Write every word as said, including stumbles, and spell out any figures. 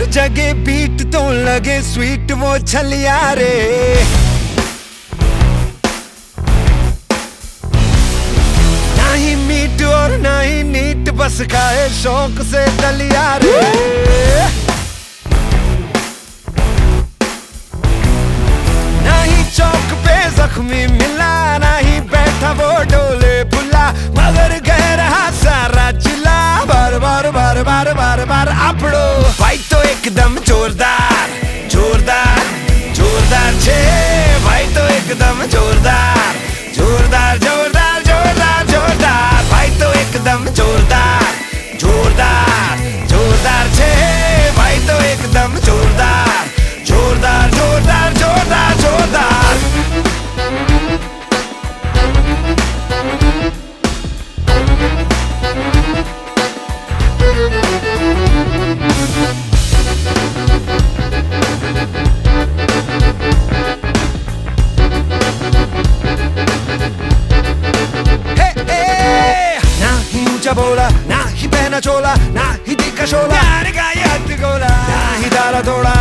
जगे बीट तो लगे स्वीट वो छलिया रे। ना ही मीट और ना ही नीट, बस खाए शौक से दलिया रे। ना ही चौक पे जख्मी मिला, ना ही बैठा वो डोले फुला, मगर कह रहा सारा चिल्ला बार बार बार बार बार बार आपड़ो। भाई तो एकदम जोरदार जोरदार जोरदार छे, भाई तो एकदम जोरदार जोरदार जोरदार जोरदार जोरदार, भाई तो एकदम जोरदार जोरदार जोरदार छे, भाई तो एकदम जोरदार जोरदार जोरदार जोरदार जोरदार। बोला ना ही पहना चोला, ना ही दिखा शोला, यार का याद गोला, ना ही दारा तोड़ा,